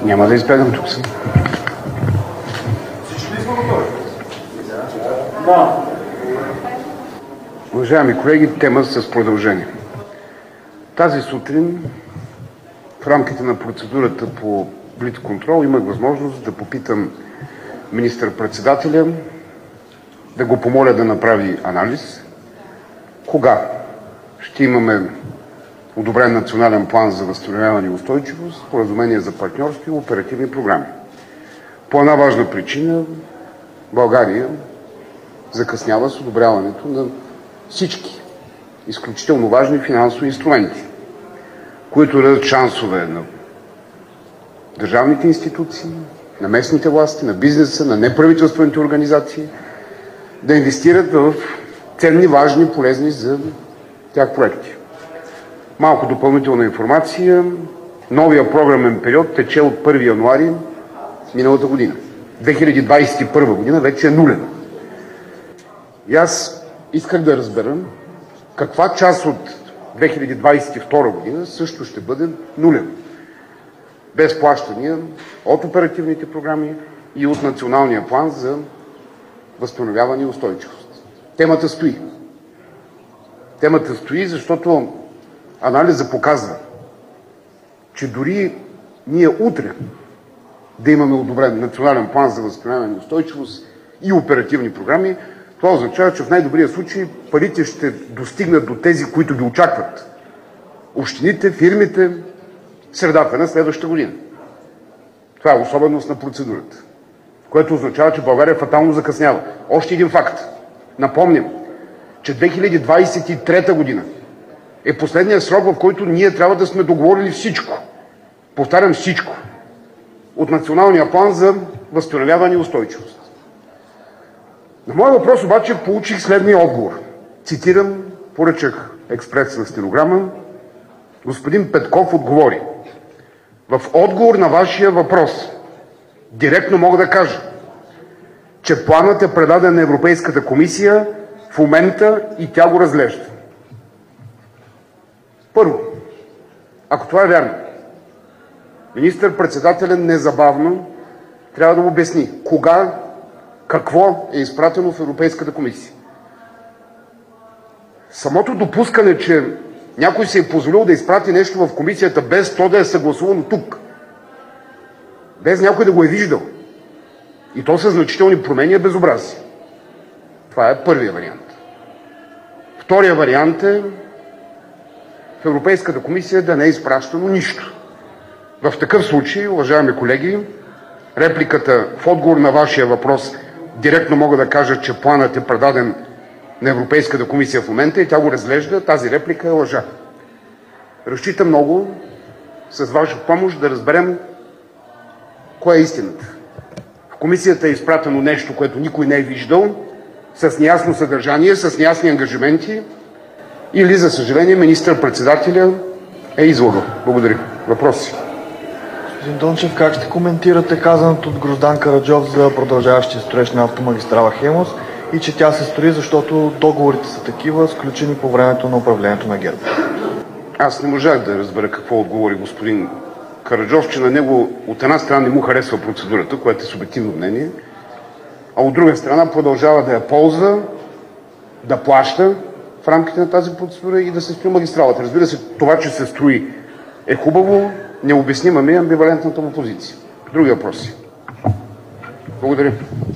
Няма да избягам, тук съм. Всички ли сме готови? Да. Уважаеми колеги, тема с продължение. Тази сутрин в рамките на процедурата по блицконтрол имах възможност да попитам министър-председателя, да го помоля да направи анализ кога ще имаме одобрен национален план за възстановяване и устойчивост, споразумение за партньорство и оперативни програми. По една важна причина България закъснява с одобряването на всички изключително важни финансови инструменти, които дадат шансове на държавните институции, на местните власти, на бизнеса, на неправителствените организации да инвестират в ценни, важни, полезни за тях проекти. Малко допълнителна информация. Новия програмен период тече от 1 януари миналата година. 2021 година вече е нулева. И аз исках да разбера каква част от 2022 година също ще бъде нулева. Без плащания от оперативните програми и от националния план за възстановяване и устойчивост. Темата стои. Темата стои, защото анализът показва, че дори ние утре да имаме одобрен национален план за възстановяване и устойчивост и оперативни програми, това означава, че в най-добрия случай парите ще достигнат до тези, които ги очакват. Общините, фирмите, средата на следващата година. Това е особеност на процедурата, което означава, че България фатално закъснява. Още един факт. Напомням, че 2023 година е последният срок, в който ние трябва да сме договорили всичко. Повтарям, всичко. От националния план за възстановяване и устойчивост. На моя въпрос обаче получих следния отговор. Цитирам, поръчах експресна стенограма. Господин Петков отговори: в отговор на вашия въпрос директно мога да кажа, че планът е предаден на Европейската комисия в момента и тя го разглежда. Първо, ако това е вярно, министър-председателят незабавно трябва да му обясни кога, какво е изпратено в Европейската комисия. Самото допускане, че някой се е позволил да изпрати нещо в комисията без то да е съгласувано тук, без някой да го е виждал, и то със значителни промени, е безобразие. Това е първия вариант. Втория вариант е в Европейската комисия да не е изпращано нищо. В такъв случай, уважаеми колеги, репликата в отговор на вашия въпрос директно мога да кажа, че планът е предаден на Европейската комисия в момента и тя го разглежда, тази реплика е лъжа. Разчитам много с ваша помощ да разберем кое е истината. В комисията е изпратено нещо, което никой не е виждал, с неясно съдържание, с неясни ангажименти, или, за съжаление, министър-председателя е излъгал. Благодаря. Въпроси? Господин Дончев, как ще коментирате казаното от Гроздан Караджов за продължаващия строеж на автомагистрала „Хемус“ и че тя се строи, защото договорите са такива, сключени по времето на управлението на ГЕРБ? Аз не можах да разбера какво отговори господин Караджов, че на него от една страна не му харесва процедурата, което е субективно мнение, а от друга страна продължава да я ползва, да плаща в рамките на тази процедура и да се строи магистралата. Разбира се, това, че се строи, е хубаво, необяснима ми е амбивалентната му позиция. Други въпроси? Благодаря.